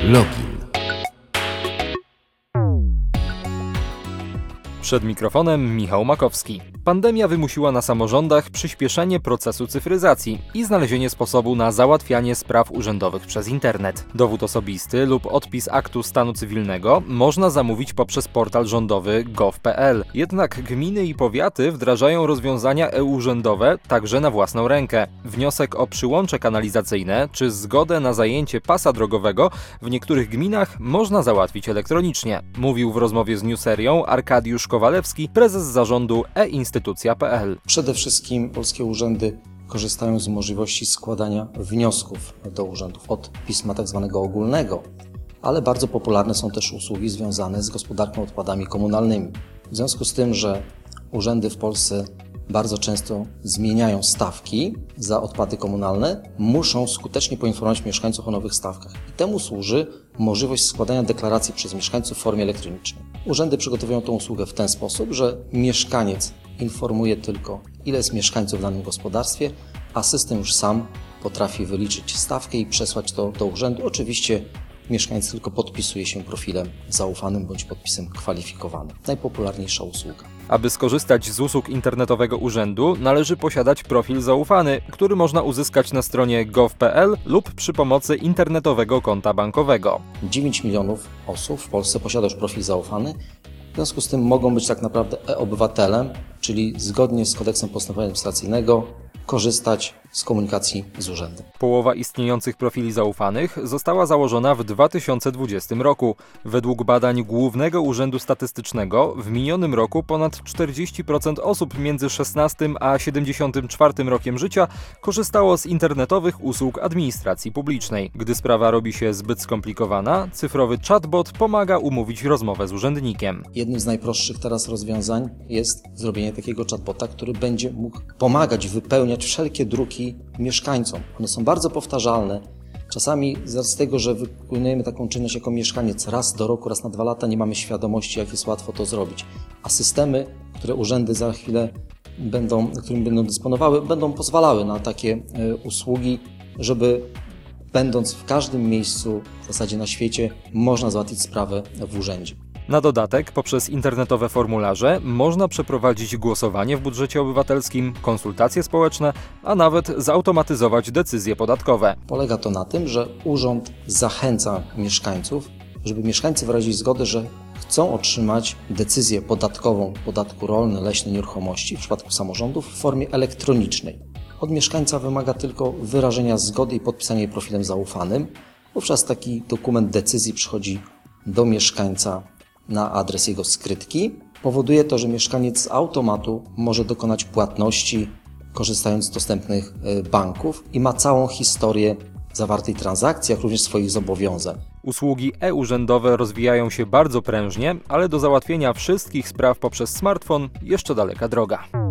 Login. Przed mikrofonem Michał Makowski. Pandemia wymusiła na samorządach przyspieszenie procesu cyfryzacji i znalezienie sposobu na załatwianie spraw urzędowych przez internet. Dowód osobisty lub odpis aktu stanu cywilnego można zamówić poprzez portal rządowy gov.pl. Jednak gminy i powiaty wdrażają rozwiązania e-urzędowe także na własną rękę. Wniosek o przyłącze kanalizacyjne czy zgodę na zajęcie pasa drogowego w niektórych gminach można załatwić elektronicznie, mówił w rozmowie z Newserią Arkadiusz Kowalewski, prezes zarządu e-instytucja.pl. Przede wszystkim polskie urzędy korzystają z możliwości składania wniosków do urzędów od pisma tzw. ogólnego, ale bardzo popularne są też usługi związane z gospodarką odpadami komunalnymi. W związku z tym, że urzędy w Polsce bardzo często zmieniają stawki za odpady komunalne, muszą skutecznie poinformować mieszkańców o nowych stawkach. I temu służy możliwość składania deklaracji przez mieszkańców w formie elektronicznej. Urzędy przygotowują tę usługę w ten sposób, że mieszkaniec informuje tylko, ile jest mieszkańców w danym gospodarstwie, a system już sam potrafi wyliczyć stawkę i przesłać to do urzędu. Oczywiście mieszkaniec tylko podpisuje się profilem zaufanym bądź podpisem kwalifikowanym. Najpopularniejsza usługa. Aby skorzystać z usług internetowego urzędu, należy posiadać profil zaufany, który można uzyskać na stronie gov.pl lub przy pomocy internetowego konta bankowego. 9 milionów osób w Polsce posiada już profil zaufany. W związku z tym mogą być tak naprawdę e-obywatelem, czyli zgodnie z kodeksem postępowania administracyjnego korzystać z komunikacji z urzędem. Połowa istniejących profili zaufanych została założona w 2020 roku. Według badań Głównego Urzędu Statystycznego w minionym roku ponad 40% osób między 16 a 74 rokiem życia korzystało z internetowych usług administracji publicznej. Gdy sprawa robi się zbyt skomplikowana, cyfrowy chatbot pomaga umówić rozmowę z urzędnikiem. Jednym z najprostszych teraz rozwiązań jest zrobienie takiego chatbota, który będzie mógł pomagać wypełniać wszelkie druki mieszkańcom. One są bardzo powtarzalne. Czasami z tego, że wykonujemy taką czynność jako mieszkaniec raz do roku, raz na 2 lata, nie mamy świadomości, jak jest łatwo to zrobić. A systemy, które urzędy za chwilę którymi będą dysponowały, będą pozwalały na takie usługi, żeby będąc w każdym miejscu w zasadzie na świecie, można załatwić sprawę w urzędzie. Na dodatek, poprzez internetowe formularze można przeprowadzić głosowanie w budżecie obywatelskim, konsultacje społeczne, a nawet zautomatyzować decyzje podatkowe. Polega to na tym, że urząd zachęca mieszkańców, żeby mieszkańcy wyrazili zgodę, że chcą otrzymać decyzję podatkową, podatku rolny, leśny, nieruchomości w przypadku samorządów w formie elektronicznej. Od mieszkańca wymaga tylko wyrażenia zgody i podpisania jej profilem zaufanym. Wówczas taki dokument decyzji przychodzi do mieszkańca na adres jego skrytki. Powoduje to, że mieszkaniec z automatu może dokonać płatności, korzystając z dostępnych banków i ma całą historię zawartej transakcji, jak również swoich zobowiązań. Usługi e-urzędowe rozwijają się bardzo prężnie, ale do załatwienia wszystkich spraw poprzez smartfon jeszcze daleka droga.